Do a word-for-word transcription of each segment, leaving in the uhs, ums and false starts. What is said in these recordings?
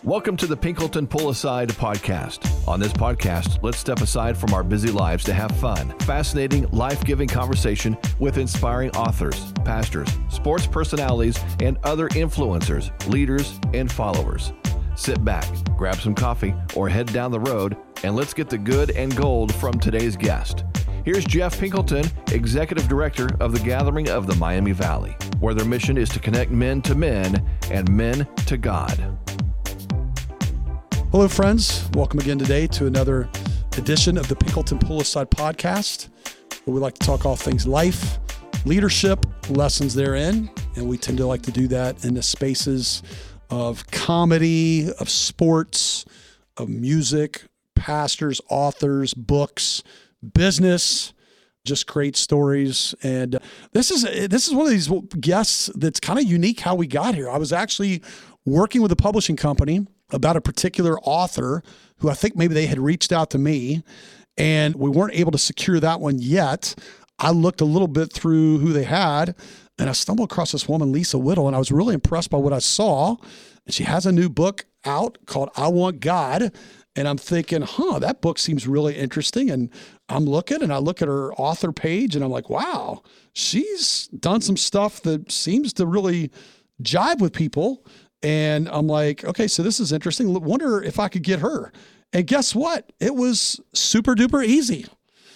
Welcome to the Pinkleton Pull Aside podcast. On this podcast, let's step aside from our busy lives to have fun, fascinating, life-giving conversation with inspiring authors, pastors, sports personalities, and other influencers, leaders, and followers. Sit back, grab some coffee, or head down the road, and let's get the good and gold from today's guest. Here's Jeff Pinkleton, Executive Director of the Gathering of the Miami Valley, where their mission is to connect men to men and men to God. Hello, friends. Welcome again today to another edition of the Pinkleton Pull Aside podcast, where we like to talk all things life, leadership, lessons therein, and we tend to like to do that in the spaces of comedy, of sports, of music, pastors, authors, books, business, just great stories. And this is this is one of these guests that's kind of unique how we got here. I was actually working with a publishing company about a particular author who I think maybe they had reached out to me, and we weren't able to secure that one yet. I looked a little bit through who they had, and I stumbled across this woman, Lisa Whittle, and I was really impressed by what I saw. And she has a new book out called I Want God. And I'm thinking, huh, that book seems really interesting. And I'm looking and I look at her author page and I'm like, wow, she's done some stuff that seems to really jive with people. And I'm like, okay, so this is interesting. Wonder if I could get her. And guess what? It was super duper easy.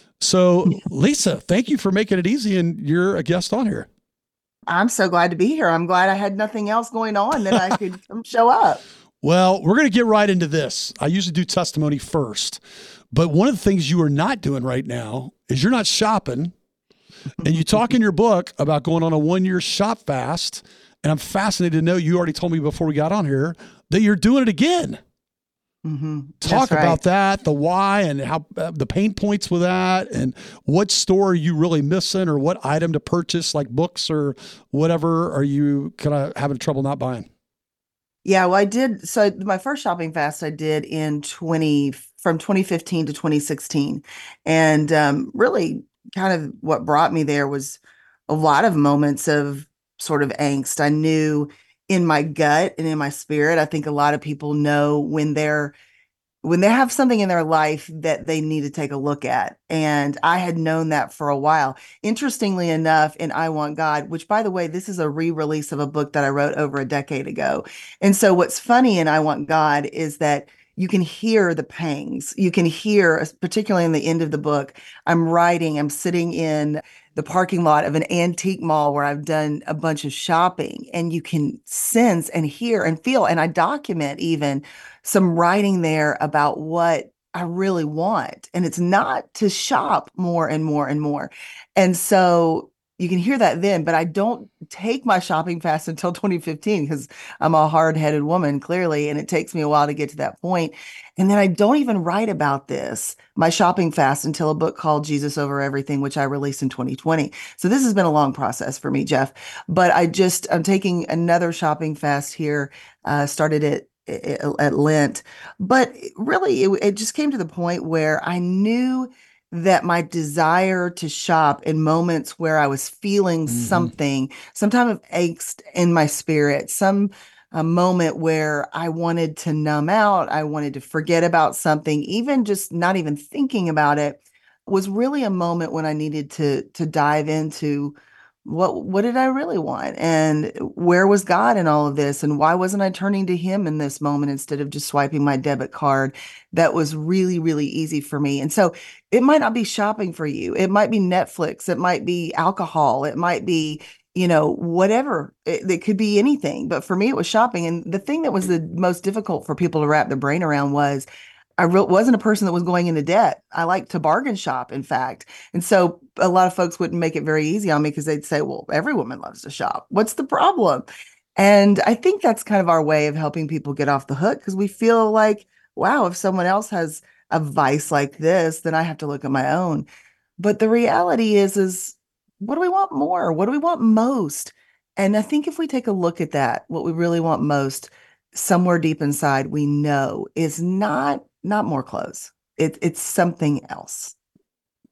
So Lisa, thank you for making it easy. And you're a guest on here. I'm so glad to be here. I'm glad I had nothing else going on that I could show up. Well, we're going to get right into this. I usually do testimony first, but one of the things you are not doing right now is you're not shopping, and you talk in your book about going on a one-year shop fast, and I'm fascinated to know, you already told me before we got on here, that you're doing it again. Mm-hmm. Talk right. about that, the why, and how uh, the pain points with that, and what store are you really missing, or what item to purchase, like books or whatever, are you kind of having trouble not buying? Yeah, well, I did. So my first shopping fast I did in twenty from twenty fifteen to twenty sixteen. And um, really kind of what brought me there was a lot of moments of sort of angst. I knew in my gut and in my spirit, I think a lot of people know when they're when they have something in their life that they need to take a look at. And I had known that for a while. Interestingly enough, in I Want God, which, by the way, this is a re-release of a book that I wrote over a decade ago. And so what's funny in I Want God is that you can hear the pangs. You can hear, particularly in the end of the book, I'm writing, I'm sitting in the parking lot of an antique mall where I've done a bunch of shopping, and you can sense and hear and feel, and I document even some writing there about what I really want. And it's not to shop more and more and more. And so you can hear that then, but I don't take my shopping fast until twenty fifteen because I'm a hard-headed woman, clearly, and it takes me a while to get to that point. And then I don't even write about this, my shopping fast, until a book called Jesus Over Everything, which I released in twenty twenty. So this has been a long process for me, Jeff. But I just, I'm taking another shopping fast here, uh, started it at Lent. But really, it, it just came to the point where I knew that my desire to shop in moments where I was feeling mm-hmm. something, some type of angst in my spirit, some a moment where I wanted to numb out, I wanted to forget about something, even just not even thinking about it, was really a moment when I needed to to dive into what what did I really want, and where was God in all of this, and why wasn't I turning to him in this moment instead of just swiping my debit card? That was really, really easy for me. And so it might not be shopping for you. It might be Netflix. It might be alcohol. It might be, you know, whatever. It, it could be anything. But for me, it was shopping. And the thing that was the most difficult for people to wrap their brain around was I re- wasn't a person that was going into debt. I like to bargain shop, in fact. And so a lot of folks wouldn't make it very easy on me because they'd say, well, every woman loves to shop. What's the problem? And I think that's kind of our way of helping people get off the hook, because we feel like, wow, if someone else has a vice like this, then I have to look at my own. But the reality is, is what do we want more? What do we want most? And I think if we take a look at that, what we really want most, somewhere deep inside, we know is not not more clothes. It, it's something else.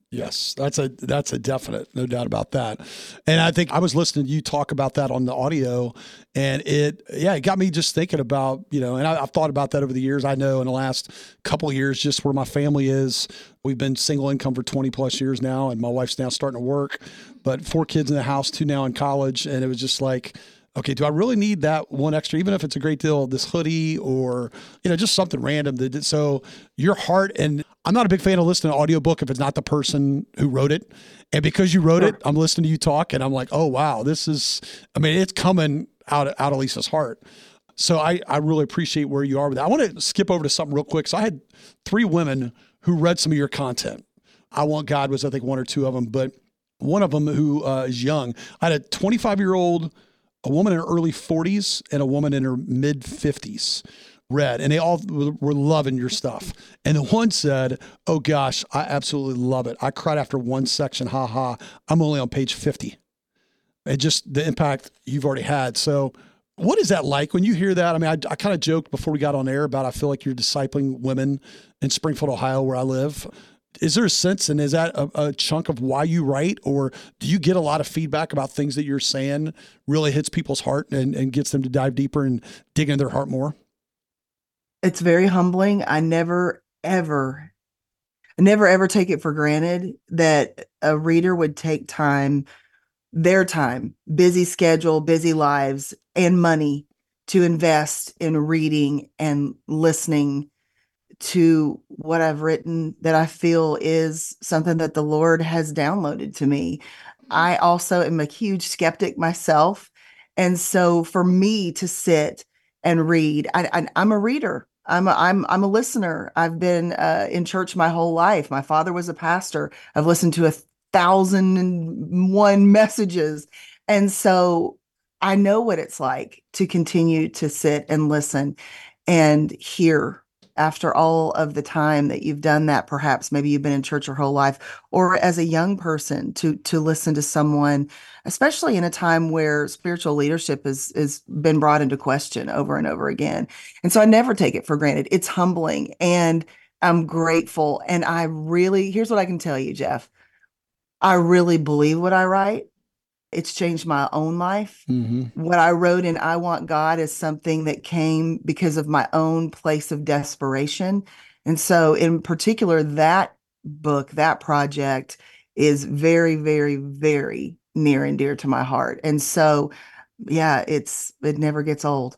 Yes, that's a that's a definite, no doubt about that. And I think I was listening to you talk about that on the audio, and it yeah, it got me just thinking about, you know, and I, I've thought about that over the years. I know in the last couple of years, just where my family is, we've been single income for twenty plus years now, and my wife's now starting to work, but four kids in the house, two now in college, and it was just like, okay, do I really need that one extra, even if it's a great deal, this hoodie or, you know, just something random that, so your heart, and I'm not a big fan of listening to an audiobook if it's not the person who wrote it. And because you wrote it, I'm listening to you talk and I'm like, oh, wow, this is, I mean, it's coming out of, out of Lisa's heart. So I, I really appreciate where you are with that. I want to skip over to something real quick. So I had three women who read some of your content. I Want God was, I think, one or two of them, but one of them who uh, is young. I had a twenty-five year old, a woman in her early forties, and a woman in her mid fifties read, and they all were loving your stuff. And the one said, oh gosh, I absolutely love it. I cried after one section. Ha ha. I'm only on page fifty. And just the impact you've already had. So what is that like when you hear that? I mean, I, I kind of joked before we got on air about, I feel like you're discipling women in Springfield, Ohio, where I live. Is there a sense, and is that a, a chunk of why you write, or do you get a lot of feedback about things that you're saying really hits people's heart and, and gets them to dive deeper and dig into their heart more? It's very humbling. I never, ever, never, ever take it for granted that a reader would take time, their time, busy schedule, busy lives, and money to invest in reading and listening to what I've written that I feel is something that the Lord has downloaded to me. I also am a huge skeptic myself. And so for me to sit and read, I, I, I'm a reader. I'm a, I'm, I'm a listener. I've been uh, in church my whole life. My father was a pastor. I've listened to a thousand and one messages. And so I know what it's like to continue to sit and listen and hear. After all of the time that you've done that, perhaps maybe you've been in church your whole life, or as a young person to to listen to someone, especially in a time where spiritual leadership has has been brought into question over and over again. And so I never take it for granted. It's humbling, and I'm grateful. And I really, here's what I can tell you, Jeff. I really believe what I write. It's changed my own life. Mm-hmm. What I wrote in I Want God is something that came because of my own place of desperation. And so in particular, that book, that project is very, very, very near and dear to my heart. And so, yeah, it's, it never gets old.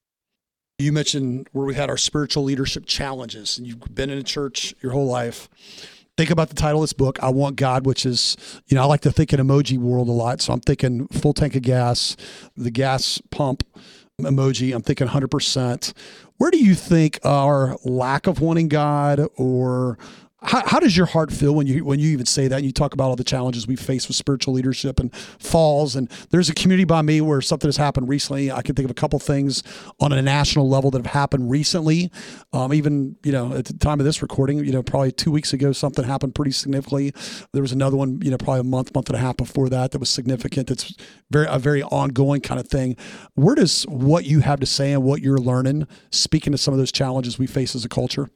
You mentioned where we had our spiritual leadership challenges, and you've been in a church your whole life. Think about the title of this book, I Want God, which is, you know, I like to think in emoji world a lot. So I'm thinking full tank of gas, the gas pump emoji. I'm thinking one hundred percent. Where do you think our lack of wanting God, or how, how does your heart feel when you when you even say that and you talk about all the challenges we face with spiritual leadership and falls? And there's a community by me where something has happened recently. I can think of a couple things on a national level that have happened recently. Um, even, you know, at the time of this recording, you know, probably two weeks ago, something happened pretty significantly. There was another one, you know, probably a month, month and a half before that, that was significant. It's very, a very ongoing kind of thing. Where does what you have to say and what you're learning speak into some of those challenges we face as a culture?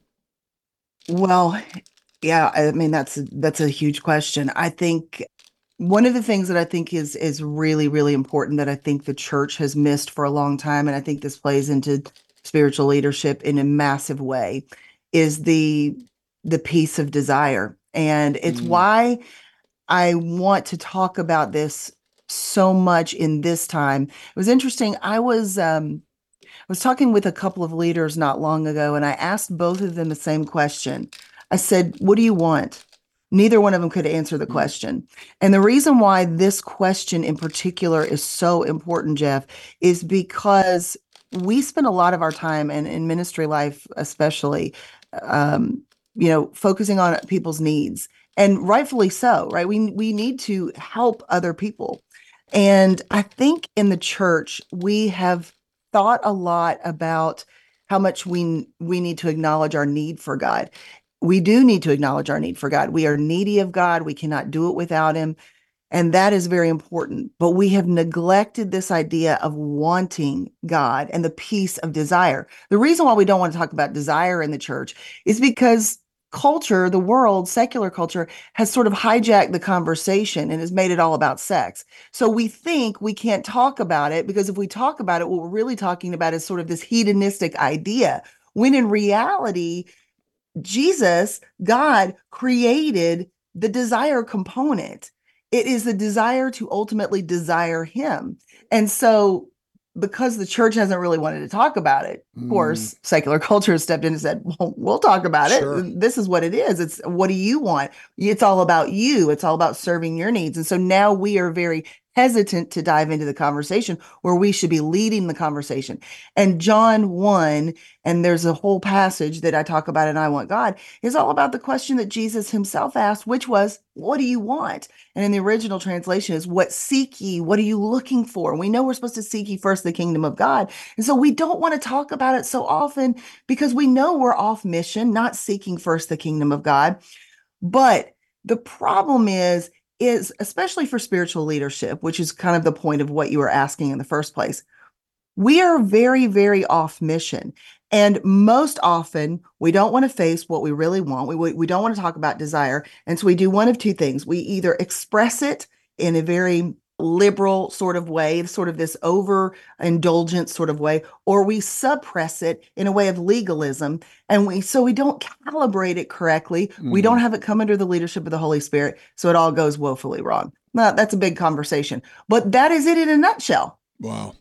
Well, yeah, I mean, that's, that's a huge question. I think one of the things that I think is, is really, really important that I think the church has missed for a long time, and I think this plays into spiritual leadership in a massive way, is the, the piece of desire. And it's mm. why I want to talk about this so much in this time. It was interesting. I was, um, I was talking with a couple of leaders not long ago, and I asked both of them the same question. I said, what do you want? Neither one of them could answer the question. And the reason why this question in particular is so important, Jeff, is because we spend a lot of our time, and in ministry life especially, um, you know, focusing on people's needs, and rightfully so, right? We we need to help other people. And I think in the church, we have thought a lot about how much we we need to acknowledge our need for God. We do need to acknowledge our need for God. We are needy of God. We cannot do it without him. And that is very important. But we have neglected this idea of wanting God and the peace of desire. The reason why we don't want to talk about desire in the church is because culture, the world, secular culture, has sort of hijacked the conversation and has made it all about sex. So we think we can't talk about it because if we talk about it, what we're really talking about is sort of this hedonistic idea, when in reality, Jesus, God, created the desire component. It is the desire to ultimately desire him. And so because the church hasn't really wanted to talk about it, of Mm. course, secular culture has stepped in and said, well, we'll talk about Sure. it. This is what it is. It's what do you want? It's all about you. It's all about serving your needs. And so now we are very hesitant to dive into the conversation where we should be leading the conversation. And John one, and there's a whole passage that I talk about in I Want God, is all about the question that Jesus himself asked, which was, what do you want? And in the original translation is, what seek ye? What are you looking for? And we know we're supposed to seek ye first the kingdom of God. And so we don't want to talk about it so often because we know we're off mission, not seeking first the kingdom of God. But the problem is, is especially for spiritual leadership, which is kind of the point of what you were asking in the first place, we are very, very off mission. And most often, we don't want to face what we really want. We, we, we don't want to talk about desire. And so we do one of two things. We either express it in a very liberal sort of way, sort of this overindulgent sort of way, or we suppress it in a way of legalism. And we so we don't calibrate it correctly. Mm. We don't have it come under the leadership of the Holy Spirit. So it all goes woefully wrong. Now, that's a big conversation. But that is it in a nutshell. Wow.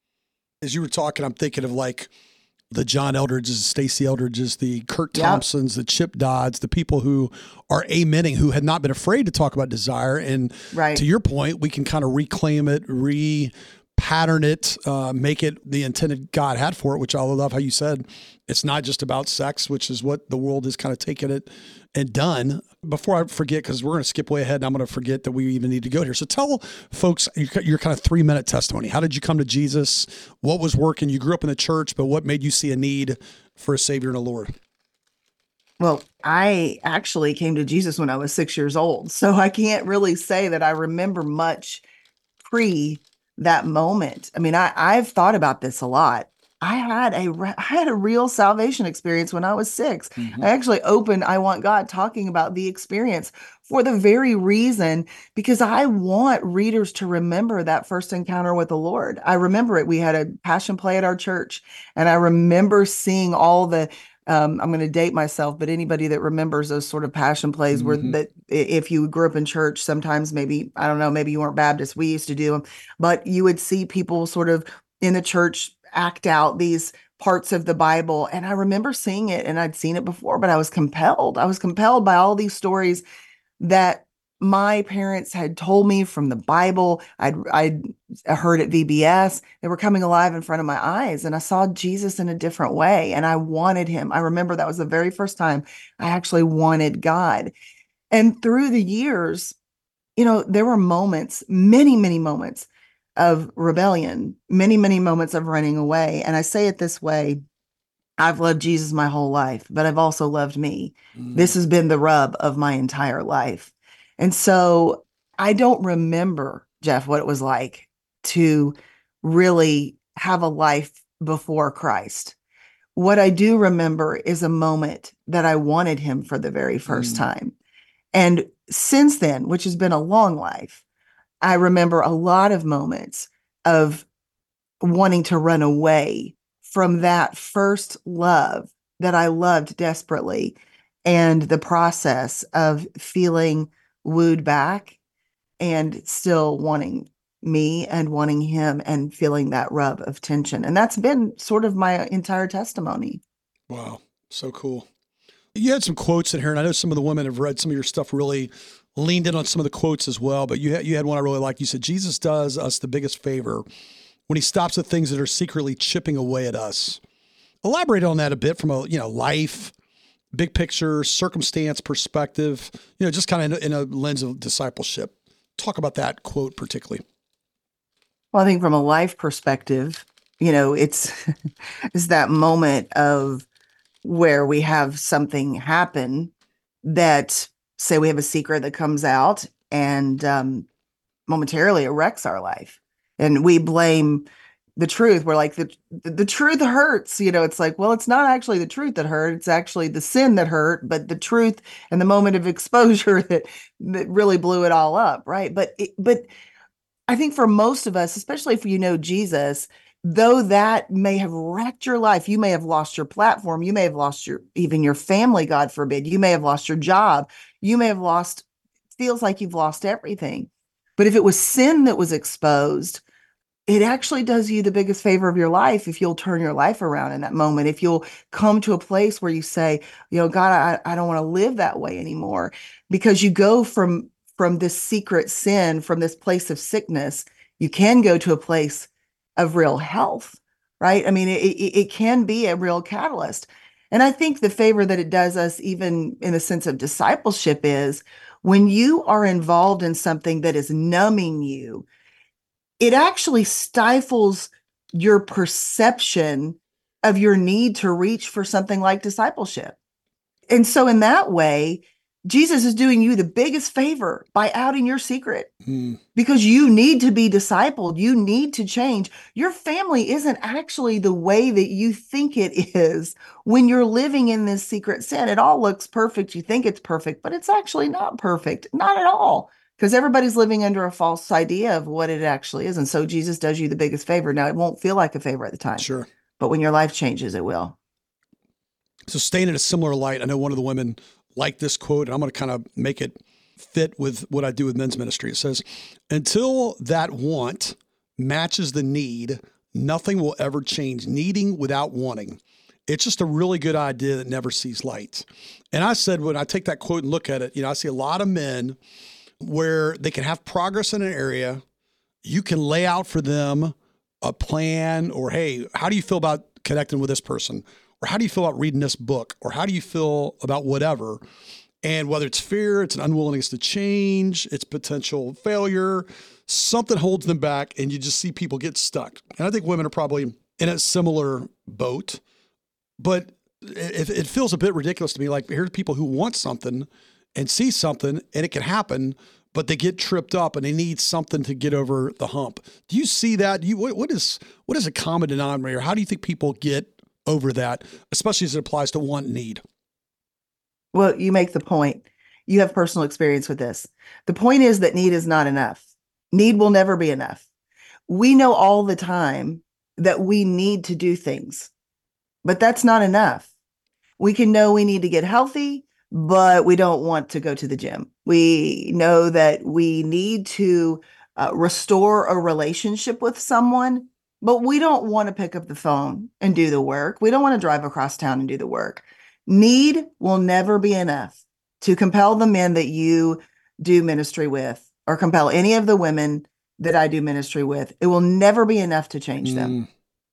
As you were talking, I'm thinking of like the John Eldridges, Stacey Eldridges, the Kurt Thompsons, yep. the Chip Dodds, the people who are amening, who had not been afraid to talk about desire. And right. to your point, we can kind of reclaim it, re-pattern it, uh, make it the intended God had for it, which I love how you said, it's not just about sex, which is what the world has kind of taken it and done. Before I forget, because we're going to skip way ahead and I'm going to forget that we even need to go here. So tell folks your, your kind of three minute testimony. How did you come to Jesus? What was working? You grew up in the church, but what made you see a need for a Savior and a Lord? Well, I actually came to Jesus when I was six years old. So I can't really say that I remember much pre that moment. I mean, I, I've thought about this a lot. I had a I had a real salvation experience when I was six. Mm-hmm. I actually opened I Want God talking about the experience for the very reason, because I want readers to remember that first encounter with the Lord. I remember it. We had a passion play at our church, and I remember seeing all the Um, I'm going to date myself, but anybody that remembers those sort of passion plays mm-hmm. where that if you grew up in church, sometimes maybe, I don't know, maybe you weren't Baptist, we used to do them, but you would see people sort of in the church act out these parts of the Bible. And I remember seeing it, and I'd seen it before, but I was compelled. I was compelled by all these stories that my parents had told me from the Bible. I'd, I'd heard at V B S. They were coming alive in front of my eyes, and I saw Jesus in a different way, and I wanted him. I remember that was the very first time I actually wanted God. And through the years, you know, there were moments, many, many moments of rebellion, many, many moments of running away. And I say it this way, I've loved Jesus my whole life, but I've also loved me. Mm. This has been the rub of my entire life. And so I don't remember, Jeff, what it was like to really have a life before Christ. What I do remember is a moment that I wanted him for the very first mm. time. And since then, which has been a long life, I remember a lot of moments of wanting to run away from that first love that I loved desperately, and the process of feeling wooed back and still wanting me and wanting him and feeling that rub of tension. And that's been sort of my entire testimony. Wow. So cool. You had some quotes in here, and I know some of the women have read some of your stuff, really leaned in on some of the quotes as well, but you had, you had one I really liked. You said, Jesus does us the biggest favor when he stops at things that are secretly chipping away at us. Elaborate on that a bit from a, you know, life, big picture, circumstance, perspective, you know, just kind of in a, in a lens of discipleship. Talk about that quote particularly. Well, I think from a life perspective, you know, it's, it's that moment of where we have something happen that, say we have a secret that comes out and um, momentarily it wrecks our life. And we blame the truth. We're like, the, the truth hurts. You know, it's like, well, it's not actually the truth that hurt. It's actually the sin that hurt, but the truth and the moment of exposure that, that really blew it all up. Right. But, it, but I think for most of us, especially if you know Jesus, though that may have wrecked your life, you may have lost your platform, you may have lost your, even your family, God forbid, you may have lost your job, you may have lost, feels like you've lost everything. But if it was sin that was exposed, it actually does you the biggest favor of your life if you'll turn your life around in that moment. If you'll come to a place where you say, you know, God, I, I don't want to live that way anymore, because you go from, from this secret sin, from this place of sickness, you can go to a place of real health, right? I mean, it, it, it can be a real catalyst. And I think the favor that it does us, even in the sense of discipleship, is when you are involved in something that is numbing you, it actually stifles your perception of your need to reach for something like discipleship. And so in that way, Jesus is doing you the biggest favor by outing your secret, mm. because you need to be discipled. You need to change. Your family isn't actually the way that you think it is when you're living in this secret sin. It all looks perfect. You think it's perfect, but it's actually not perfect. Not at all. Because everybody's living under a false idea of what it actually is. And so Jesus does you the biggest favor. Now, it won't feel like a favor at the time. Sure. But when your life changes, it will. So staying in a similar light, I know one of the women liked this quote, and I'm going to kind of make it fit with what I do with men's ministry. It says, until that want matches the need, nothing will ever change. Needing without wanting. It's just a really good idea that never sees light. And I said, when I take that quote and look at it, you know, I see a lot of men where they can have progress in an area. You can lay out for them a plan, or, hey, how do you feel about connecting with this person? Or how do you feel about reading this book? Or how do you feel about whatever? And whether it's fear, it's an unwillingness to change, it's potential failure, something holds them back, and you just see people get stuck. And I think women are probably in a similar boat, but it, it feels a bit ridiculous to me. Like, here's people who want something and see something, and it can happen, but they get tripped up and they need something to get over the hump. Do you see that? Do you, what, what is what is a common denominator? How do you think people get over that, especially as it applies to want, need? Well, you make the point. You have personal experience with this. The point is that need is not enough. Need will never be enough. We know all the time that we need to do things, but that's not enough. We can know we need to get healthy, but we don't want to go to the gym. We know that we need to uh, restore a relationship with someone, but we don't want to pick up the phone and do the work. We don't want to drive across town and do the work. Need will never be enough to compel the men that you do ministry with, or compel any of the women that I do ministry with. It will never be enough to change them. Mm.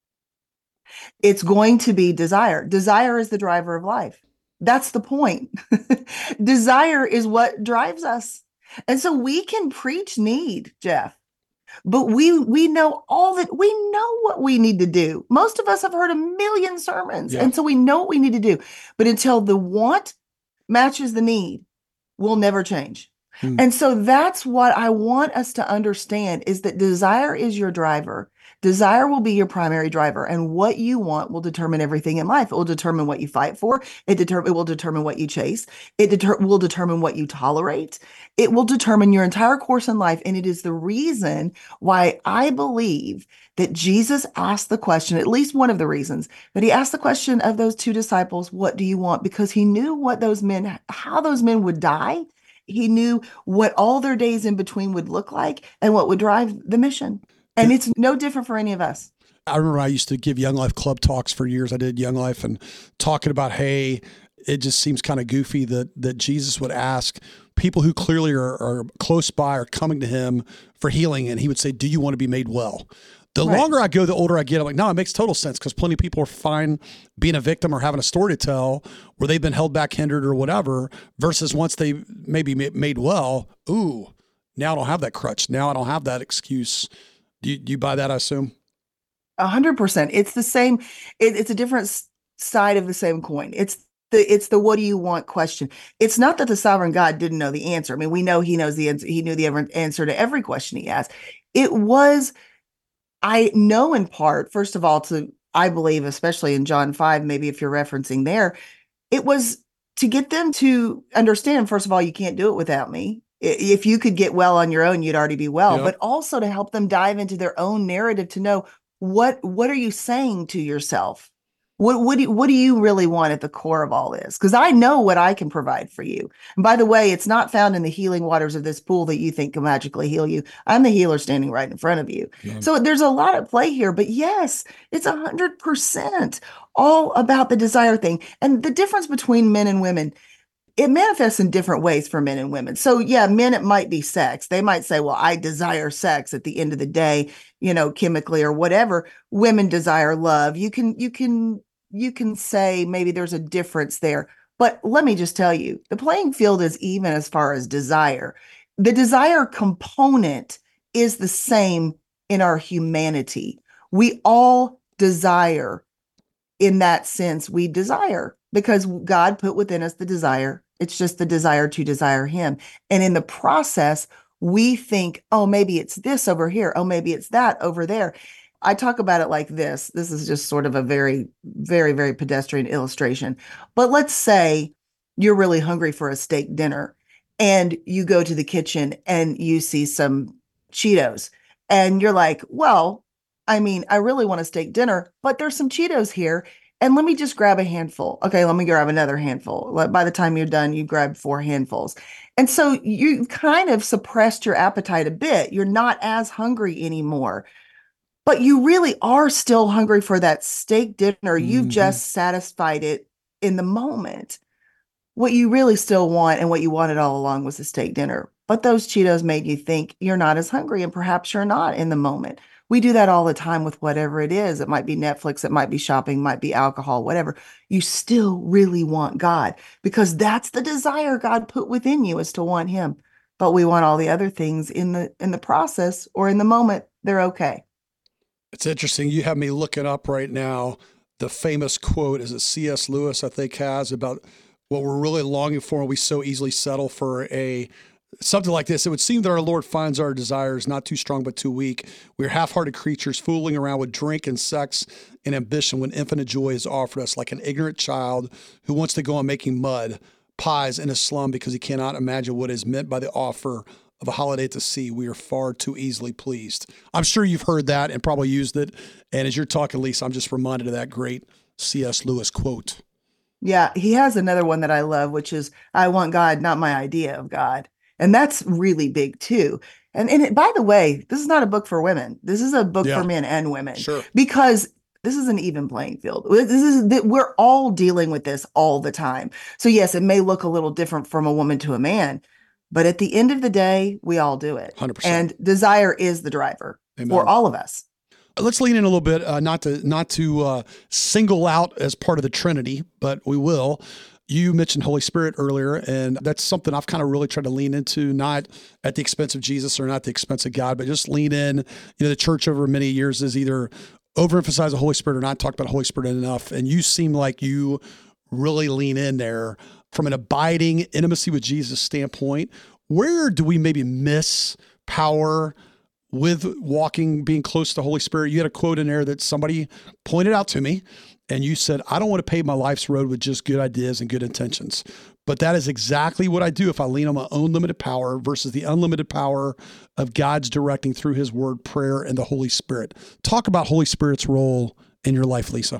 It's going to be desire. Desire is the driver of life. That's the point. Desire is what drives us. And so we can preach need, Jeff, but we we know all that, we know what we need to do. Most of us have heard a million sermons, yeah. And so we know what we need to do. But until the want matches the need, we'll never change. Hmm. And so that's what I want us to understand, is that desire is your driver. Desire will be your primary driver, and what you want will determine everything in life. It will determine what you fight for. It, deter- it will determine what you chase. It deter- will determine what you tolerate. It will determine your entire course in life. And it is the reason why I believe that Jesus asked the question, at least one of the reasons, that he asked the question of those two disciples, what do you want? Because he knew what those men, how those men would die. He knew what all their days in between would look like and what would drive the mission. And it's no different for any of us. I remember I used to give Young Life Club talks for years. I did Young Life, and talking about, hey, it just seems kind of goofy that that Jesus would ask people who clearly are, are close by or coming to him for healing, and he would say, do you want to be made well? The right. longer I go, the older I get. I'm like, no, it makes total sense, because plenty of people are fine being a victim or having a story to tell where they've been held back, hindered, or whatever, versus once they maybe made well, ooh, now I don't have that crutch. Now I don't have that excuse. Do you, do you buy that, I assume? A hundred percent. It's the same. It, it's a different side of the same coin. It's the, it's the, what do you want question. It's not that the sovereign God didn't know the answer. I mean, we know he knows the answer. He knew the answer to every question he asked. It was, I know in part, first of all, to, I believe, especially in John five, maybe if you're referencing there, it was to get them to understand, first of all, you can't do it without me. If you could get well on your own, you'd already be well, Yep. but also to help them dive into their own narrative to know what, what are you saying to yourself? What, what, do, what do you really want at the core of all this? Because I know what I can provide for you. And by the way, it's not found in the healing waters of this pool that you think can magically heal you. I'm the healer standing right in front of you. Yeah. So there's a lot at play here, but yes, it's a hundred percent all about the desire thing. And the difference between men and women, it manifests in different ways for men and women. So yeah, men, it might be sex. They might say, well, I desire sex at the end of the day, you know, chemically or whatever. Women desire love. You can, you can, you can say maybe there's a difference there, but let me just tell you, the playing field is even as far as desire. The desire component is the same in our humanity. We all desire. In that sense, we desire because God put within us the desire. It's just the desire to desire him. And in the process, we think, oh, maybe it's this over here. Oh, maybe it's that over there. I talk about it like this. This is just sort of a very, very, very pedestrian illustration. But let's say you're really hungry for a steak dinner and you go to the kitchen and you see some Cheetos and you're like, well, I mean, I really want a steak dinner, but there's some Cheetos here. And let me just grab a handful. Okay, let me grab another handful. By the time you're done, you grab four handfuls. And so you kind of suppressed your appetite a bit. You're not as hungry anymore. But you really are still hungry for that steak dinner. You've Mm-hmm. just satisfied it in the moment. What you really still want and what you wanted all along was a steak dinner. But those Cheetos made you think you're not as hungry, and perhaps you're not in the moment. We do that all the time with whatever it is. It might be Netflix, it might be shopping, might be alcohol, whatever. You still really want God because that's the desire God put within you, is to want him. But we want all the other things in the in the process or in the moment. They're okay. It's interesting. You have me looking up right now the famous quote, is it C S Lewis, I think, has about what we're really longing for, and we so easily settle for a something like this. It would seem that our Lord finds our desires not too strong but too weak. We're half-hearted creatures fooling around with drink and sex and ambition when infinite joy is offered us, like an ignorant child who wants to go on making mud pies in a slum because he cannot imagine what is meant by the offer of a holiday at the sea. We are far too easily pleased. I'm sure you've heard that and probably used it. And as you're talking, Lisa, I'm just reminded of that great C S Lewis quote. Yeah, he has another one that I love, which is, I want God, not my idea of God. And that's really big too. And, and it, by the way, this is not a book for women. This is a book Yeah. for men and women. Sure. Because this is an even playing field. This is that we're all dealing with this all the time. So yes, it may look a little different from a woman to a man, but at the end of the day, we all do it. one hundred percent. And desire is the driver Amen. for all of us. Let's lean in a little bit, uh, not to not to uh, single out as part of the Trinity, but we will. You mentioned Holy Spirit earlier, and that's something I've kind of really tried to lean into, not at the expense of Jesus or not at the expense of God, but just lean in. You know, the church over many years has either overemphasized the Holy Spirit or not talked about the Holy Spirit enough, and you seem like you really lean in there from an abiding intimacy with Jesus standpoint. Where do we maybe miss power with walking, being close to the Holy Spirit? You had a quote in there that somebody pointed out to me, and you said, I don't want to pave my life's road with just good ideas and good intentions. But that is exactly what I do if I lean on my own limited power versus the unlimited power of God's directing through his word, prayer, and the Holy Spirit. Talk about Holy Spirit's role in your life, Lisa.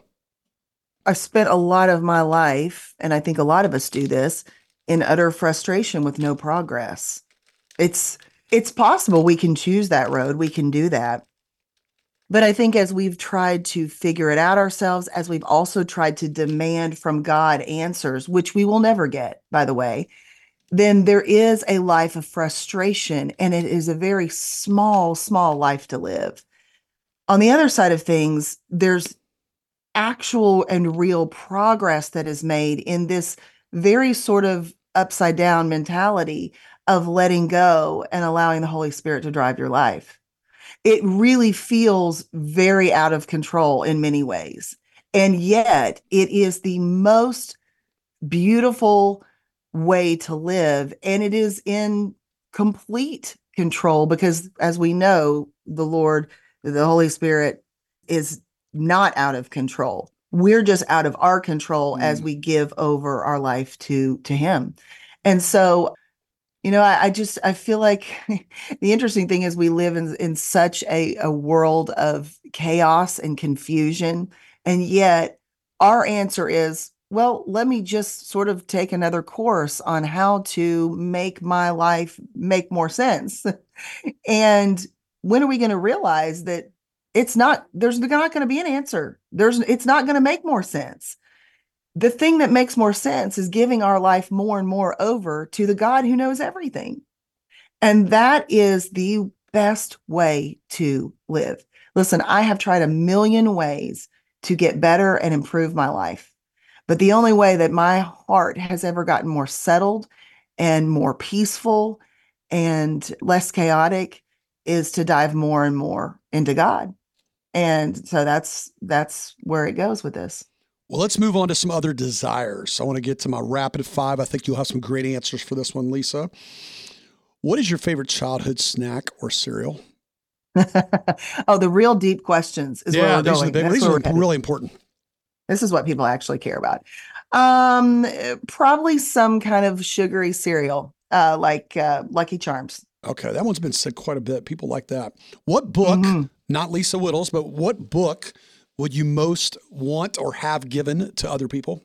I've spent a lot of my life, and I think a lot of us do this, in utter frustration with no progress. It's it's possible we can choose that road. We can do that. But I think as we've tried to figure it out ourselves, as we've also tried to demand from God answers, which we will never get, by the way, then there is a life of frustration, and it is a very small, small life to live. On the other side of things, there's actual and real progress that is made in this very sort of upside down mentality of letting go and allowing the Holy Spirit to drive your life. It really feels very out of control in many ways. And yet it is the most beautiful way to live. And it is in complete control because, as we know, the Lord The Holy Spirit is not out of control. We're just out of our control mm. as we give over our life to, to him. And so, you know, I, I just, I feel like the interesting thing is we live in, in such a, a world of chaos and confusion. And yet our answer is, well, let me just sort of take another course on how to make my life make more sense. And when are we going to realize that it's not, there's not going to be an answer. There's, it's not going to make more sense. The thing that makes more sense is giving our life more and more over to the God who knows everything. And that is the best way to live. Listen, I have tried a million ways to get better and improve my life. But the only way that my heart has ever gotten more settled and more peaceful and less chaotic is to dive more and more into God. And so that's that's where it goes with this. Well, let's move on to some other desires. I want to get to my rapid five. I think you'll have some great answers for this one, Lisa. What is your favorite childhood snack or cereal? Oh, the real deep questions is yeah, where we're these going. Are the big, these are really important. This is what people actually care about. Um, probably some kind of sugary cereal, uh, like uh, Lucky Charms. Okay, that one's been said quite a bit. People like that. What book, mm-hmm. not Lisa Whittles, but what book would you most want or have given to other people?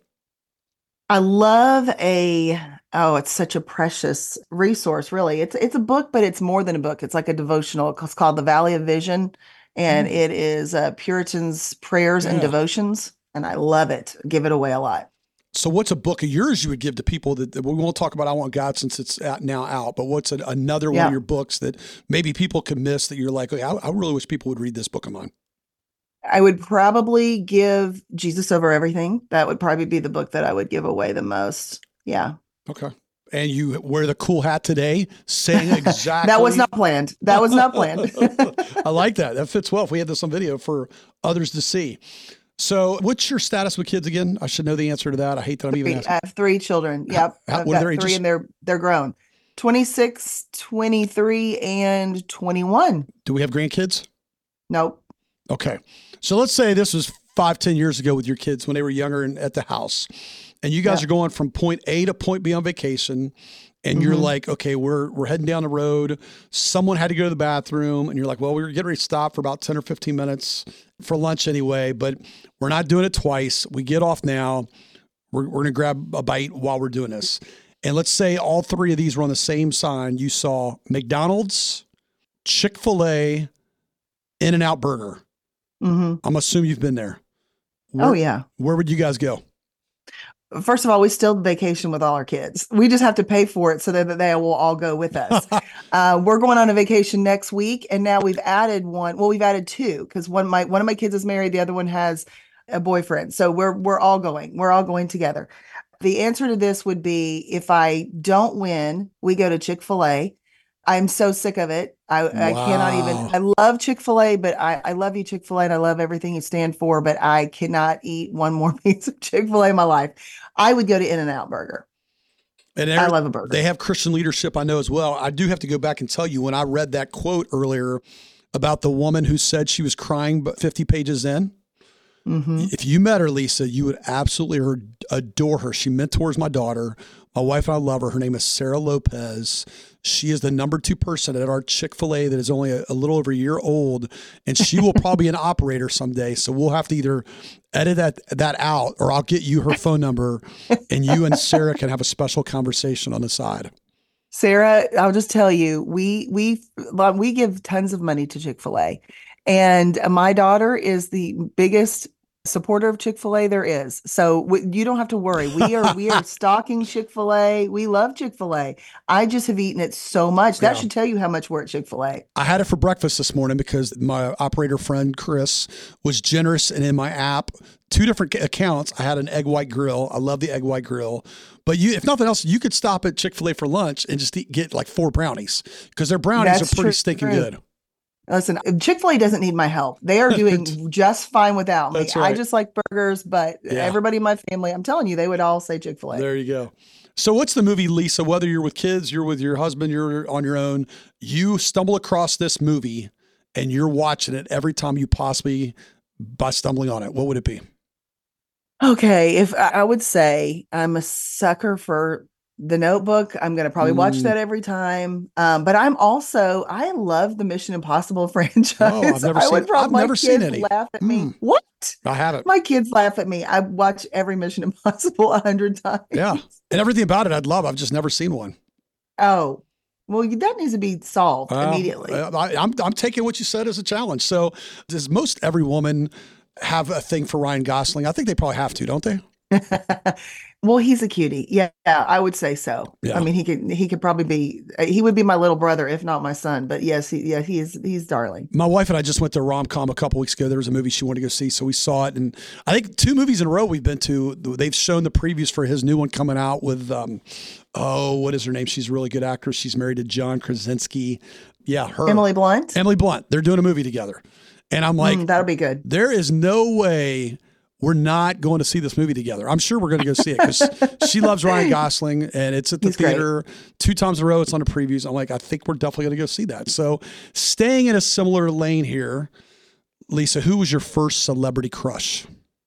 I love a, oh, it's such a precious resource, really. It's it's a book, but it's more than a book. It's like a devotional. It's called The Valley of Vision, and mm. it is uh, Puritan's Prayers yeah. and Devotions, and I love it. Give it away a lot. So what's a book of yours you would give to people that, that we won't talk about I Want God since it's out, now out, but what's a, another yeah. one of your books that maybe people could miss that you're like, okay, I, I really wish people would read this book of mine? I would probably give Jesus Over Everything. That would probably be the book that I would give away the most. Yeah. Okay. And you wear the cool hat today, saying exactly. That was not planned. That was not planned. I like that. That fits well if we had this on video for others to see. So what's your status with kids again? I should know the answer to that. I hate that I'm even asking. I have three children. Yep. How, I've what got are their three ages? And they're, they're grown. twenty-six, twenty-three, and twenty-one. Do we have grandkids? Nope. Okay. So let's say this was five, ten years ago with your kids when they were younger and at the house, and you guys yeah. are going from point A to point B on vacation, and mm-hmm. you're like, okay, we're we're heading down the road. Someone had to go to the bathroom, and you're like, well, we were getting ready to stop for about ten or fifteen minutes for lunch anyway, but we're not doing it twice. We get off now. We're, we're going to grab a bite while we're doing this. And let's say all three of these were on the same sign. You saw McDonald's, Chick-fil-A, In-N-Out Burger. Mm-hmm. I'm assuming you've been there. Where, oh, yeah. Where would you guys go? First of all, we still vacation with all our kids. We just have to pay for it so that they will all go with us. uh, we're going on a vacation next week, and now we've added one. Well, we've added two because one my one of my kids is married, the other one has a boyfriend. So we're we're all going. We're all going together. The answer to this would be if I don't win, we go to Chick-fil-A. I'm so sick of it. I, wow. I cannot even, I love Chick-fil-A, but I, I love you, Chick-fil-A, and I love everything you stand for, but I cannot eat one more piece of Chick-fil-A in my life. I would go to In-N-Out Burger. And I love a burger. They have Christian leadership, I know as well. I do have to go back and tell you, when I read that quote earlier about the woman who said she was crying but fifty pages in, mm-hmm. if you met her, Lisa, you would absolutely adore her. She mentors my daughter. My wife and I love her. Her name is Sarah Lopez. She is the number two person at our Chick-fil-A that is only a, a little over a year old, and she will probably be an operator someday. So we'll have to either edit that that out, or I'll get you her phone number, and you and Sarah can have a special conversation on the side. Sarah, I'll just tell you, we we we give tons of money to Chick-fil-A, and my daughter is the biggest supporter of Chick-fil-A there is. So w- you don't have to worry. We are we are stocking Chick-fil-A. We love Chick-fil-A. I just have eaten it so much. That yeah. should tell you how much we're at Chick-fil-A. I had it for breakfast this morning because my operator friend, Chris, was generous. And in my app, two different accounts, I had an egg white grill. I love the egg white grill. But you, if nothing else, you could stop at Chick-fil-A for lunch and just eat, get like four brownies because their brownies That's are pretty true. stinking good. Listen, Chick-fil-A doesn't need my help. They are doing just fine without me. Right. I just like burgers, but yeah. everybody in my family, I'm telling you, they would all say Chick-fil-A. There you go. So what's the movie, Lisa, whether you're with kids, you're with your husband, you're on your own, you stumble across this movie and you're watching it every time you possibly by stumbling on it, what would it be? Okay, if I I would say I'm a sucker for The Notebook. I'm going to probably watch Mm. that every time. Um, but I'm also I love the Mission Impossible franchise. Oh, I've never I seen- would probably I've my never seen kids any. laugh at me. Mm. What? I haven't. My kids laugh at me. I watch every Mission Impossible a hundred times. Yeah. And everything about it I'd love. I've just never seen one. Oh, well, you- that needs to be solved Well, immediately. uh, I, I'm I'm taking what you said as a challenge. So does most every woman have a thing for Ryan Gosling? I think they probably have to, don't they? Well, he's a cutie. Yeah, yeah, I would say so. Yeah. I mean, he could he could probably be he would be my little brother if not my son. But yes, he, yeah, he is he's darling. My wife and I just went to rom com a couple weeks ago. There was a movie she wanted to go see, so we saw it. And I think two movies in a row we've been to. They've shown the previews for his new one coming out with, um, oh, what is her name? She's a really good actress. She's married to John Krasinski. Yeah, her Emily Blunt. Emily Blunt. They're doing a movie together, and I'm like, Mm, that'll be good. there is no way we're not going to see this movie together. I'm sure we're going to go see it because she loves Ryan Gosling, and it's at the He's great. theater two times in a row. It's on the previews. I'm like, I think we're definitely going to go see that. So staying in a similar lane here, Lisa, who was your first celebrity crush?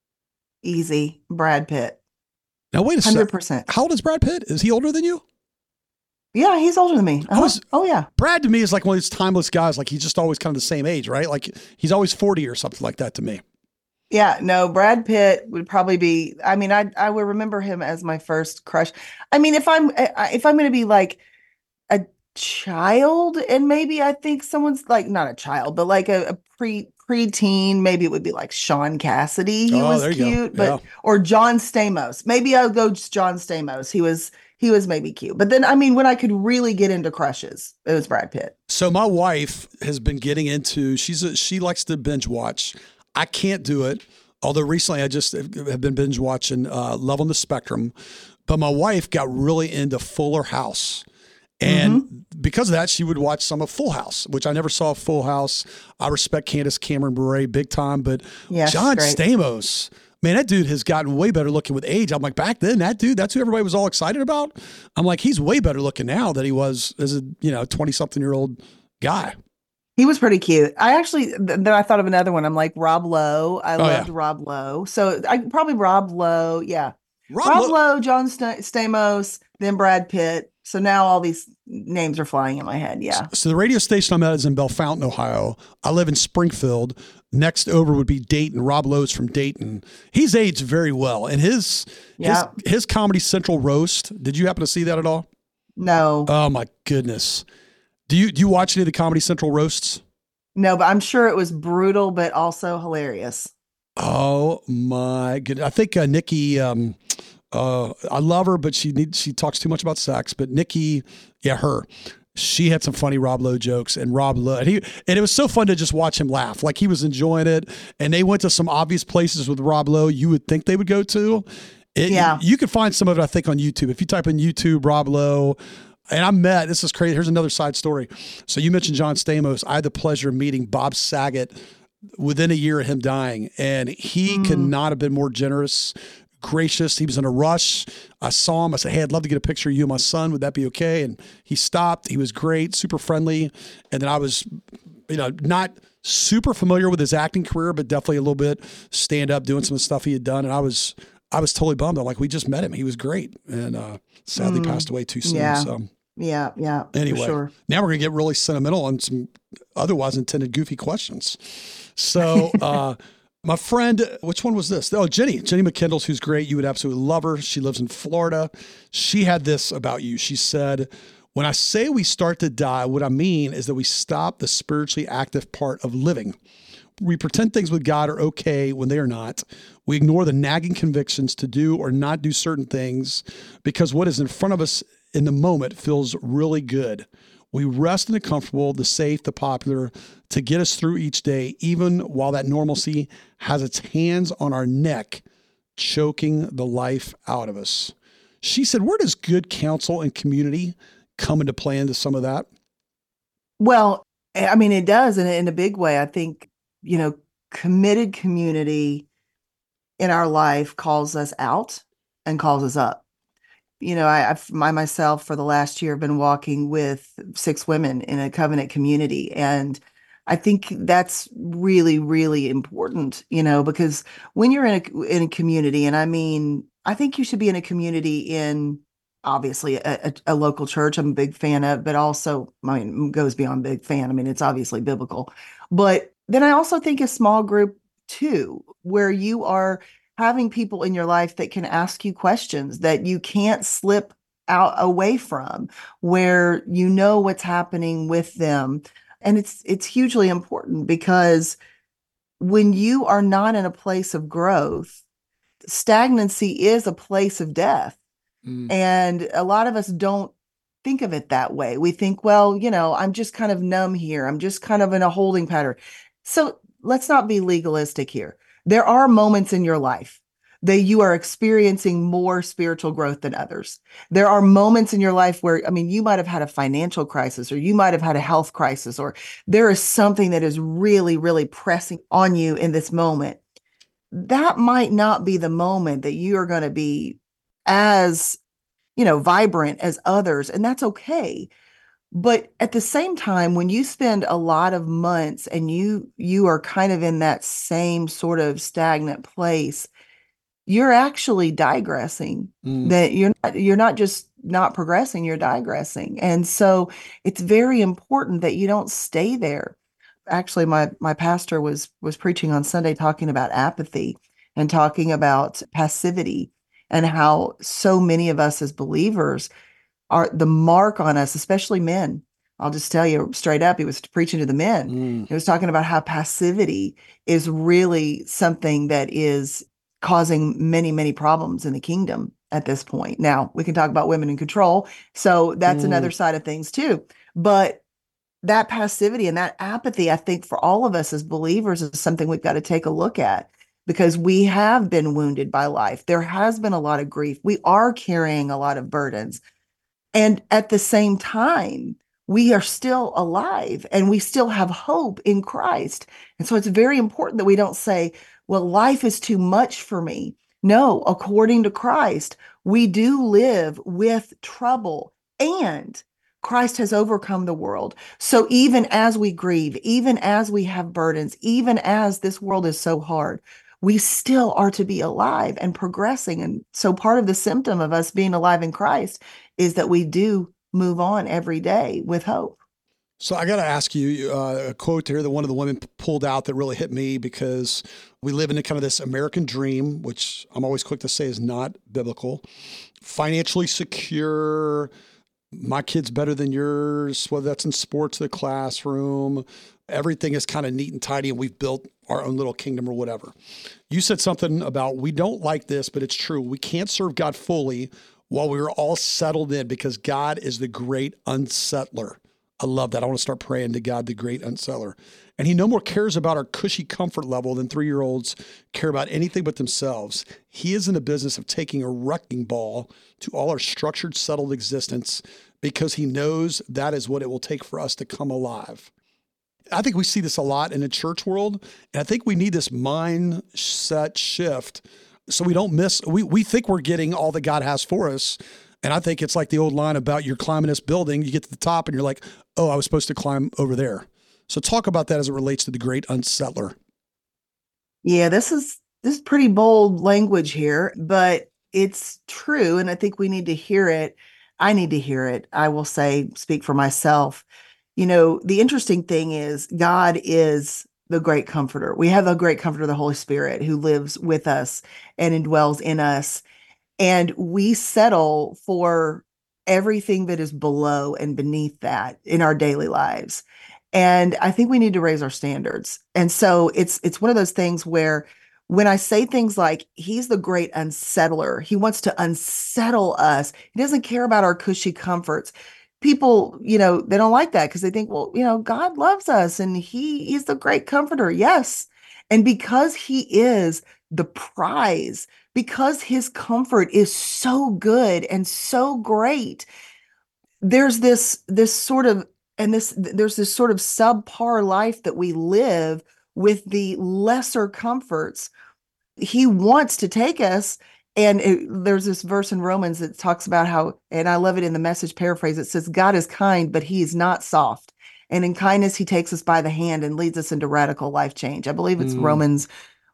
Easy, Brad Pitt. Now, wait a Hundred second. percent. How old is Brad Pitt? Is he older than you? Yeah, he's older than me. Uh-huh. was- Oh yeah. Brad to me is like one of these timeless guys. Like he's just always kind of the same age, right? Like he's always forty or something like that to me. Yeah, no, Brad Pitt would probably be. I mean, I I would remember him as my first crush. I mean, if I'm I- if I'm going to be like a child, and maybe I think someone's like not a child, but like a, a pre preteen, maybe it would be like Sean Cassidy. He Oh, was there you go. cute, but Yeah. or John Stamos. Maybe I'll go just John Stamos. He was he was maybe cute. But then I mean, when I could really get into crushes, it was Brad Pitt. So my wife has been getting into, she's a, she likes to binge watch. I can't do it. Although recently I just have been binge watching uh, Love on the Spectrum, but my wife got really into Fuller House. And because of that, she would watch some of Full House, which I never saw Full House. I respect Candace Cameron Bure big time, but Yeah, she's John great. Stamos, man, that dude has gotten way better looking with age. I'm like, back then, that dude, that's who everybody was all excited about. I'm like, he's way better looking now than he was as a, you know, twenty something year old guy. He was pretty cute. I actually, th- then I thought of another one. I'm like Rob Lowe. I Oh, loved yeah. Rob Lowe. So I probably Rob Lowe. Yeah. Rob, Rob Lo- Lowe, John St- Stamos, then Brad Pitt. So now all these names are flying in my head. Yeah. So the radio station I'm at is in Bellefontaine, Ohio. I live in Springfield. Next over would be Dayton. Rob Lowe's from Dayton. He's aged very well. And his Yeah. his his Comedy Central roast, did you happen to see that at all? No, Oh my goodness. Do you do you watch any of the Comedy Central roasts? no, but I'm sure it was brutal, but also hilarious. Oh my goodness. I think uh, Nikki um uh I love her, but she needs she talks too much about sex. But Nikki, yeah, her. She had some funny Rob Lowe jokes, and Rob Lowe, and he, and it was so fun to just watch him laugh. Like he was enjoying it, and they went to some obvious places with Rob Lowe you would think they would go to. It, Yeah. you, you can find some of it, I think, on YouTube. If you type in YouTube Rob Lowe, and I met, this is crazy. Here's another side story. So you mentioned John Stamos. I had the pleasure of meeting Bob Saget within a year of him dying, and he could not have been more generous, gracious. He was in a rush. I saw him. I said, hey, I'd love to get a picture of you and my son. Would that be okay? And he stopped. He was great, super friendly. And then I was, you know, not super familiar with his acting career, but definitely a little bit stand up, doing some of the stuff he had done. And I was, I was totally bummed. I'm like, we just met him. He was great. And uh, sadly Mm. passed away too soon. Yeah. So Yeah, yeah. for anyway, sure. now we're going to get really sentimental on some otherwise intended goofy questions. So, uh, my friend, which one was this? Oh, Jenny, Jenny McKendall's, who's great. You would absolutely love her. She lives in Florida. She had this about you. She said, when I say we start to die, what I mean is that we stop the spiritually active part of living. We pretend things with God are okay when they are not. We ignore the nagging convictions to do or not do certain things because what is in front of us in the moment feels really good. We rest in the comfortable, the safe, the popular to get us through each day, even while that normalcy has its hands on our neck, choking the life out of us. She said, where does good counsel and community come into play into some of that? Well, I mean, it does in, a- in a big way. I think, you know, committed community in our life calls us out and calls us up. You know, I, I've my myself for the last year have been walking with six women in a covenant community, and I think that's really, really important, you know, because when you're in a in a community, and I mean, I think you should be in a community in obviously a, a, a local church. I'm a big fan of, but also, I mean, goes beyond big fan. I mean, it's obviously biblical, but then I also think a small group too, where you are having people in your life that can ask you questions that you can't slip out away from, where you know what's happening with them. And it's it's hugely important because when you are not in a place of growth, stagnancy is a place of death. Mm. And a lot of us don't think of it that way. We think, well, you know, I'm just kind of numb here. I'm just kind of in a holding pattern. So let's not be legalistic here. There are moments in your life that you are experiencing more spiritual growth than others. There are moments in your life where, I mean, you might have had a financial crisis, or you might have had a health crisis, or there is something that is really, really pressing on you in this moment. That might not be the moment that you are going to be as, you know, vibrant as others, and that's okay. But at the same time, when you spend a lot of months and you you are kind of in that same sort of stagnant place, you're actually digressing. Mm. That you're not you're not just not progressing, you're digressing. And so it's very important that you don't stay there. Actually, my my pastor was was preaching on Sunday talking about apathy and talking about passivity, and how so many of us as believers are the mark on us, especially men. I'll just tell you straight up, he was preaching to the men. Mm. He was talking about how passivity is really something that is causing many, many problems in the kingdom at this point. Now, we can talk about women in control. So that's Mm. another side of things too. But that passivity and that apathy, I think for all of us as believers, is something we've got to take a look at, because we have been wounded by life. There has been a lot of grief. We are carrying a lot of burdens. And at the same time, we are still alive and we still have hope in Christ. And so it's very important that we don't say, well, life is too much for me. No, according to Christ, we do live with trouble, and Christ has overcome the world. So even as we grieve, even as we have burdens, even as this world is so hard, we still are to be alive and progressing. And so part of the symptom of us being alive in Christ is that we do move on every day with hope. So I got to ask you uh, a quote here that one of the women pulled out that really hit me, because we live in a kind of this American dream, which I'm always quick to say is not biblical. Financially secure, my kid's better than yours, whether that's in sports, the classroom, everything is kind of neat and tidy, and we've built our own little kingdom or whatever. You said something about, we don't like this, but it's true. We can't serve God fully while we are all settled in, because God is the great unsettler. I love that. I want to start praying to God, the great unsettler. And he no more cares about our cushy comfort level than three-year-olds care about anything but themselves. He is in the business of taking a wrecking ball to all our structured, settled existence, because he knows that is what it will take for us to come alive. I think we see this a lot in the church world, and I think we need this mindset shift so we don't miss, we, we think we're getting all that God has for us. And I think it's like the old line about you're climbing this building, you get to the top and you're like, oh, I was supposed to climb over there. So talk about that as it relates to the great unsettler. Yeah, this is this is pretty bold language here, but it's true. And I think we need to hear it. I need to hear it. I will say, speak for myself. You know, the interesting thing is God is the great comforter. We have a great comforter, the Holy Spirit, who lives with us and indwells in us. And we settle for everything that is below and beneath that in our daily lives. And I think we need to raise our standards. And so it's it's one of those things where when I say things like, he's the great unsettler, he wants to unsettle us. He doesn't care about our cushy comforts. People, you know, they don't like that because they think, well, you know, God loves us and he is the great comforter. Yes. And because he is the prize, because his comfort is so good and so great, there's this, this sort of, and this, there's this sort of subpar life that we live with the lesser comforts. He wants to take us. And it, there's this verse in Romans that talks about how, and I love it in the Message paraphrase, it says, God is kind, but he is not soft. And in kindness, he takes us by the hand and leads us into radical life change. I believe it's Mm. Romans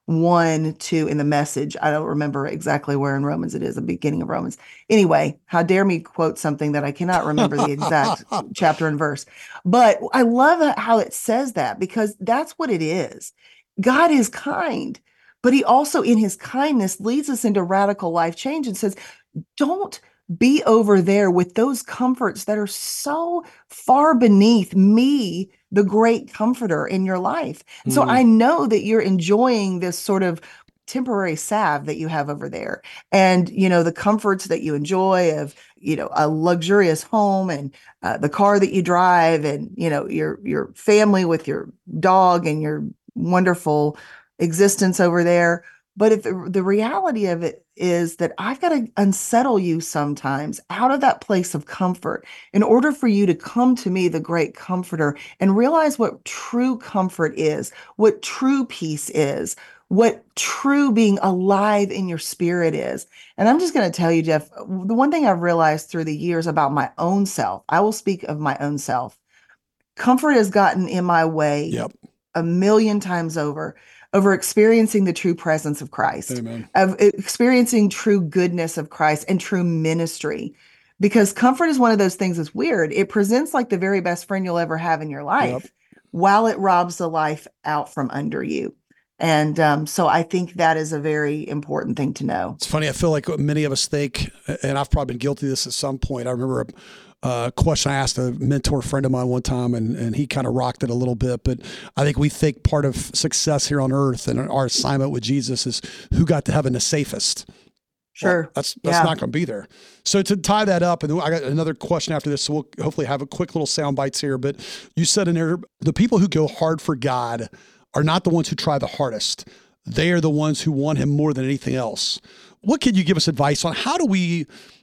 one, two in the Message. I don't remember exactly where in Romans it is, the beginning of Romans. Anyway, how dare me quote something that I cannot remember the exact chapter and verse. But I love how it says that, because that's what it is. God is kind, but he also in his kindness leads us into radical life change and says, don't be over there with those comforts that are so far beneath me, the great comforter in your life. And so Mm. I know that you're enjoying this sort of temporary salve that you have over there. And, you know, the comforts that you enjoy of, you know, a luxurious home and uh, the car that you drive and, you know, your, your family with your dog and your wonderful existence over there. But if the, the reality of it is that I've got to unsettle you sometimes out of that place of comfort in order for you to come to me, the great comforter, and realize what true comfort is, what true peace is, what true being alive in your spirit is. And I'm just going to tell you, Jeff, the one thing I've realized through the years about my own self, I will speak of my own self. Comfort has gotten in my way Yep. a million times over, over experiencing the true presence of Christ, Amen. of experiencing true goodness of Christ and true ministry. Because comfort is one of those things that's weird. It presents like the very best friend you'll ever have in your life, Yep. while it robs the life out from under you. And um, so I think that is a very important thing to know. It's funny. I feel like many of us think, and I've probably been guilty of this at some point. I remember a uh, question I asked a mentor friend of mine one time, and, and he kind of rocked it a little bit. But I think we think part of success here on earth and our assignment with Jesus is who got to heaven the safest. Sure. Well, that's that's yeah. not going to be there. So to tie that up, and I got another question after this, so we'll hopefully have a quick little sound bites here. But you said in there, the people who go hard for God are not the ones who try the hardest. They are the ones who want him more than anything else. What can you give us advice on? How do we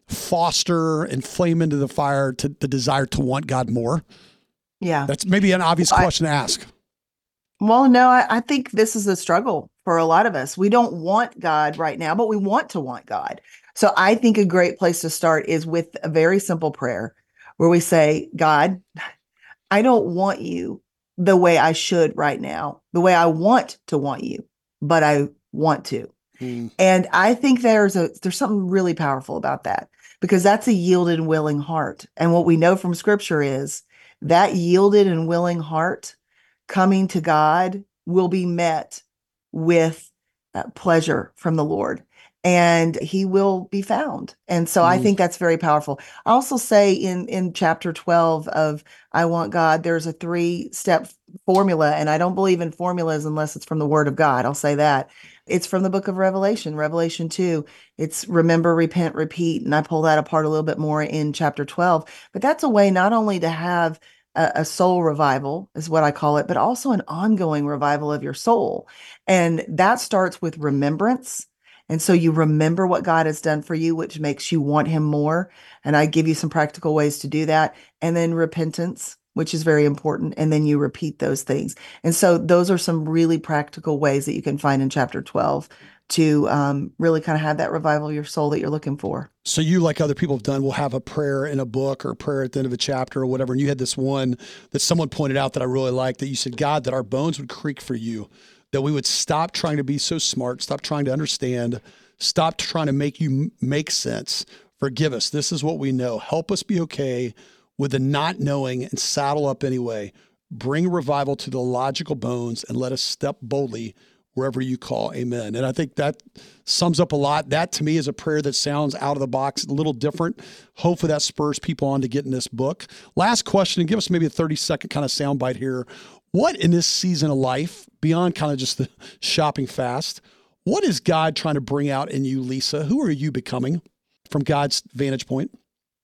foster and flame into the fire to the desire to want God more? Yeah. That's maybe an obvious I, question to ask. Well, no, I, I think this is a struggle for a lot of us. We don't want God right now, but we want to want God. So I think a great place to start is with a very simple prayer where we say, God, I don't want you the way I should right now, the way I want to want you, but I want to. Mm. And I think there's a there's something really powerful about that, because that's a yielded and willing heart. And what we know from scripture is that yielded and willing heart coming to God will be met with uh, pleasure from the Lord, and he will be found. And so mm. I think that's very powerful. I also say in, in chapter twelve of I Want God, there's a three step formula, and I don't believe in formulas unless it's from the word of God. I'll say that. It's from the book of Revelation, Revelation two. It's remember, repent, repeat. And I pull that apart a little bit more in chapter twelve. But that's a way not only to have a, a soul revival, is what I call it, but also an ongoing revival of your soul. And that starts with remembrance. And so you remember what God has done for you, which makes you want him more. And I give you some practical ways to do that. And then repentance, which is very important. And then you repeat those things. And so those are some really practical ways that you can find in chapter twelve to um, really kind of have that revival of your soul that you're looking for. So you, like other people have done, will have a prayer in a book or a prayer at the end of a chapter or whatever. And you had this one that someone pointed out that I really liked, that you said, God, that our bones would creak for you, that we would stop trying to be so smart, stop trying to understand, stop trying to make you make sense. Forgive us. This is what we know. Help us be okay with the not knowing and saddle up anyway. Bring revival to the logical bones and let us step boldly wherever you call. Amen. And I think that sums up a lot. That to me is a prayer that sounds out of the box, a little different. Hopefully that spurs people on to get in this book. Last question, and give us maybe a thirty second kind of soundbite here. What in this season of life, beyond kind of just the shopping fast, what is God trying to bring out in you, Lisa? Who are you becoming from God's vantage point?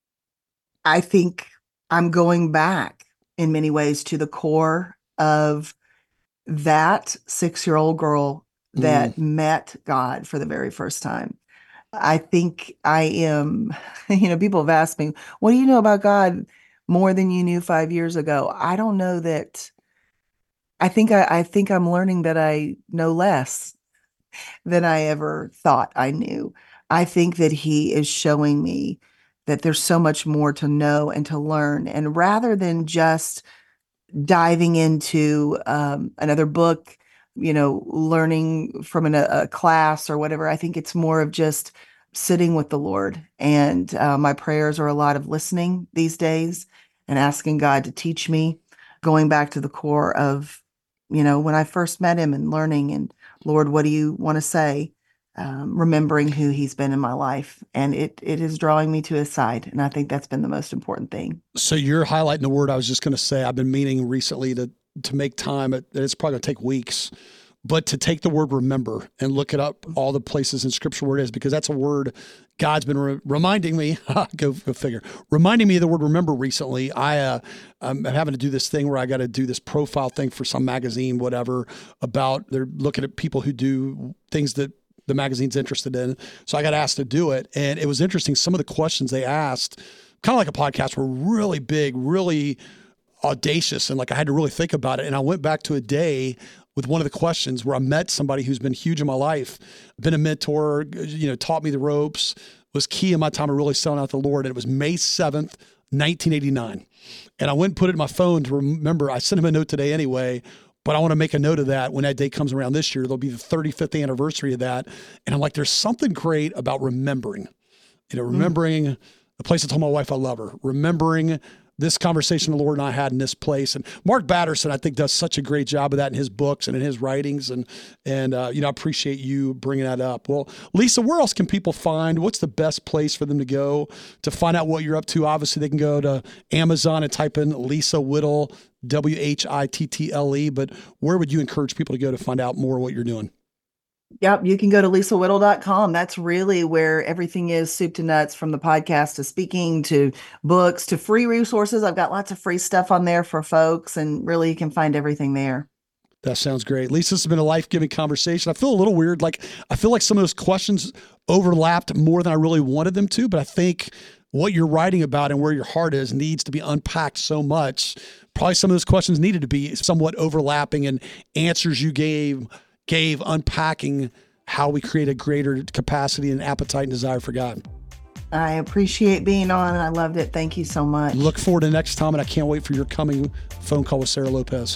I think I'm going back in many ways to the core of that six-year-old girl that mm. met God for the very first time. I think I am, you know, people have asked me, what do you know about God more than you knew five years ago? I don't know that. I think I, I think I'm learning that I know less than I ever thought I knew. I think that he is showing me that there's so much more to know and to learn. And rather than just diving into um, another book, you know, learning from an, a class or whatever. I think it's more of just sitting with the Lord. And uh, my prayers are a lot of listening these days and asking God to teach me, going back to the core of, you know, when I first met him and learning and Lord, what do you want to say? Um, remembering who he's been in my life. And it it is drawing me to his side. And I think that's been the most important thing. So you're highlighting the word I was just going to say. I've been meaning recently to to make time. It's probably going to take weeks, but to take the word remember and look it up all the places in Scripture where it is, because that's a word God's been re- reminding me, go, go figure, reminding me of the word remember recently. I, uh, I'm having to do this thing where I got to do this profile thing for some magazine, whatever, about they're looking at people who do things that the magazine's interested in. So I got asked to do it. And it was interesting. Some of the questions they asked, kind of like a podcast, were really big, really audacious. And like I had to really think about it. And I went back to a day with one of the questions where I met somebody who's been huge in my life, been a mentor, you know, taught me the ropes, was key in my time of really selling out the Lord. And it was May seventh, nineteen eighty-nine. And I went and put it in my phone to remember. I sent him a note today anyway, but I want to make a note of that when that day comes around this year. There'll be the thirty-fifth anniversary of that. And I'm like, there's something great about remembering, you know, remembering mm. the place I told my wife I love her, remembering this conversation the Lord and I had in this place. And Mark Batterson, I think, does such a great job of that in his books and in his writings. And, and uh, you know, I appreciate you bringing that up. Well, Lisa, where else can people find, what's the best place for them to go to find out what you're up to? Obviously, they can go to Amazon and type in Lisa Whittle, W H I T T L E. But where would you encourage people to go to find out more what you're doing? Yep, you can go to lisa whittle dot com. That's really where everything is, soup to nuts, from the podcast to speaking to books to free resources. I've got lots of free stuff on there for folks, and really you can find everything there. That sounds great. Lisa, this has been a life-giving conversation. I feel a little weird. Like I feel like some of those questions overlapped more than I really wanted them to, but I think what you're writing about and where your heart is needs to be unpacked so much. Probably some of those questions needed to be somewhat overlapping, and answers you gave gave unpacking how we create a greater capacity and appetite and desire for God. I appreciate being on, and I loved it. Thank you so much. Look forward to next time, and I can't wait for your coming phone call with Sarah Lopez.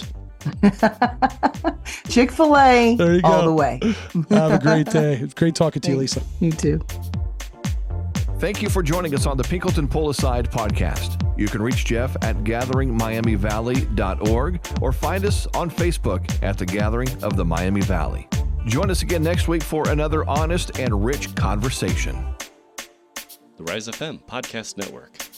Chick-fil-A there you go. All the way. Have a great day. It's great talking to you, Lisa. You too. Thank you for joining us on the Pinkleton Pull Aside podcast. You can reach Jeff at gathering miami valley dot org or find us on Facebook at the Gathering of the Miami Valley. Join us again next week for another honest and rich conversation. The Rise F M Podcast Network.